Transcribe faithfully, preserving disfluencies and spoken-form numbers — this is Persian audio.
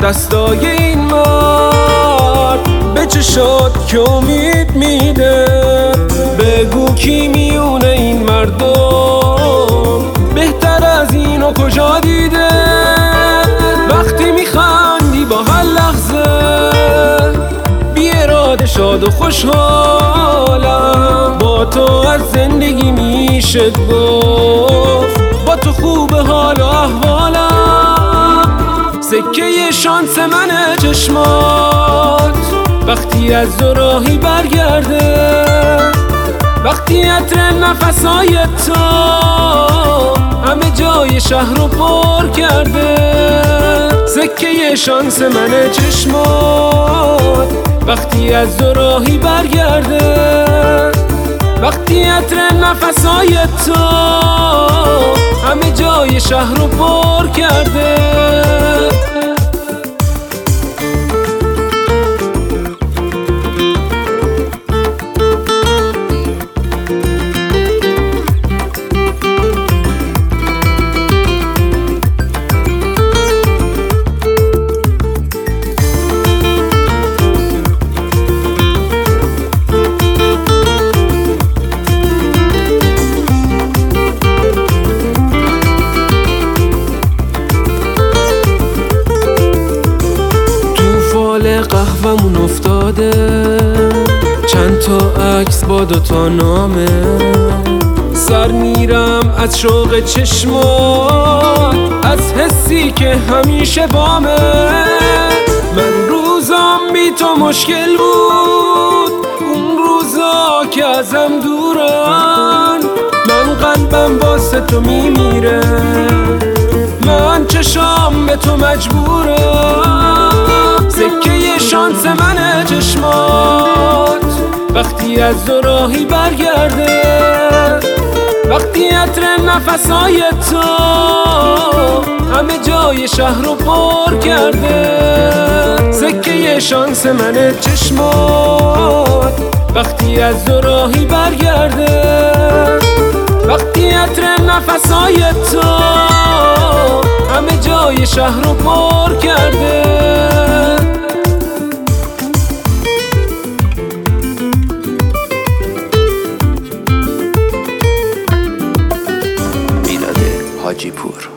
دستای این مرد به چشات که امید میده. بگو کی میونه این مردم بهتر از اینو کجا دیده؟ وقتی میخندی با هر لحظه بی اراده شاد و خوشحالم. با تو از زندگی میشه گفت با تو خوبه حال و احوالم. سکه شانس منه چشمات وقتی از دو راهی برگرده. وقتی عطر نفسای تو همه جای شهر رو پر کرده. سکه شانس منه چشمات وقتی از دو راهی برگرده. وقتی عطر نفسای تو همه جای شهر رو پر کرده. قهوه‌مون افتاده چند تا عکس با دوتا نامه. سر میرم از شوق چشمات از حسی که همیشه بامه. من روزام بی تو مشکل بود اون روزا که ازم دورن. من قلبم واسه تو میمیره من چشام به تو مجبورم. سکه شانس منه چشمات وقتی از دو راهی برگرده. وقتی عطر نفسای تو همه جای شهر رو پر کرده. سکه شانس منه چشمات وقتی از دو راهی برگرده. وقتی عطر نفسای تو همه جای شهر رو پر کرده. حاجی پور.